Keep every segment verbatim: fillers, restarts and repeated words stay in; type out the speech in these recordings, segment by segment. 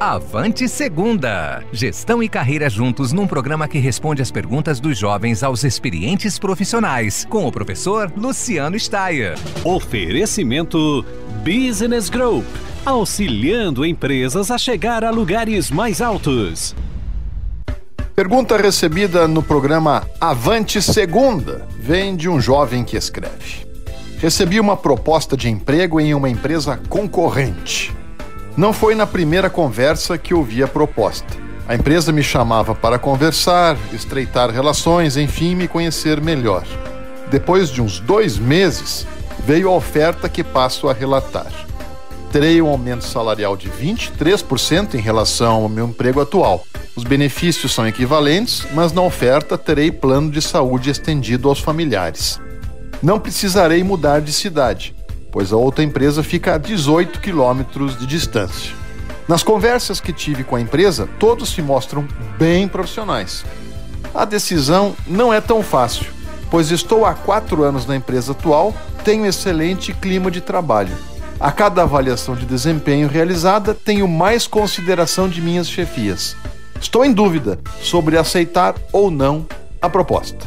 Avante Segunda. Gestão e carreira juntos num programa que responde as perguntas dos jovens aos experientes profissionais, com o professor Luciano Steyer. Oferecimento Business Group, auxiliando empresas a chegar a lugares mais altos. Pergunta recebida no programa Avante Segunda vem de um jovem que escreve: recebi uma proposta de emprego em uma empresa concorrente. Não foi na primeira conversa que ouvi a proposta. A empresa me chamava para conversar, estreitar relações, enfim, me conhecer melhor. Depois de uns dois meses, veio a oferta que passo a relatar. Terei um aumento salarial de vinte e três por cento em relação ao meu emprego atual. Os benefícios são equivalentes, mas na oferta terei plano de saúde estendido aos familiares. Não precisarei mudar de cidade, pois a outra empresa fica a dezoito quilômetros de distância. Nas conversas que tive com a empresa, todos se mostram bem profissionais. A decisão não é tão fácil, pois estou há quatro anos na empresa atual, tenho excelente clima de trabalho. A cada avaliação de desempenho realizada, tenho mais consideração de minhas chefias. Estou em dúvida sobre aceitar ou não a proposta.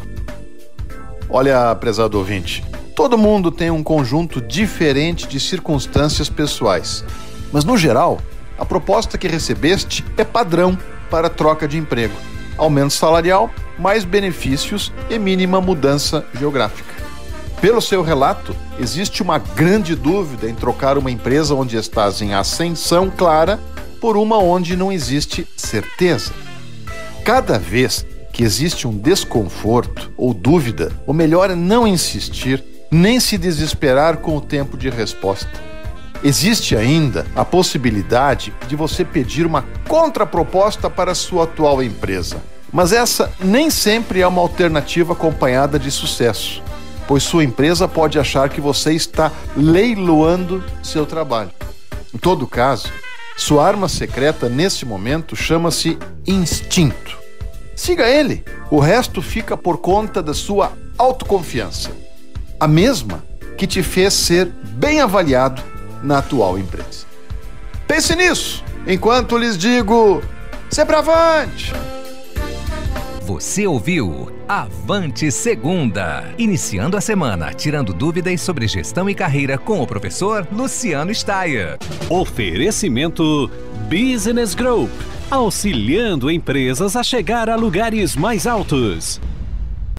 Olha, prezado ouvinte, todo mundo tem um conjunto diferente de circunstâncias pessoais, mas no geral, a proposta que recebeste é padrão para troca de emprego. Aumento salarial, mais benefícios e mínima mudança geográfica. Pelo seu relato, existe uma grande dúvida em trocar uma empresa onde estás em ascensão clara por uma onde não existe certeza. Cada vez que existe um desconforto ou dúvida, o melhor é não insistir nem se desesperar com o tempo de resposta. Existe ainda a possibilidade de você pedir uma contraproposta para a sua atual empresa, mas essa nem sempre é uma alternativa acompanhada de sucesso, pois sua empresa pode achar que você está leiloando seu trabalho. Em todo caso, sua arma secreta nesse momento chama-se instinto. Siga ele, o resto fica por conta da sua autoconfiança, a mesma que te fez ser bem avaliado na atual empresa. Pense nisso, enquanto lhes digo, sempre avante! Você ouviu Avante Segunda, iniciando a semana, tirando dúvidas sobre gestão e carreira com o professor Luciano Steyer. Oferecimento Business Group, auxiliando empresas a chegar a lugares mais altos.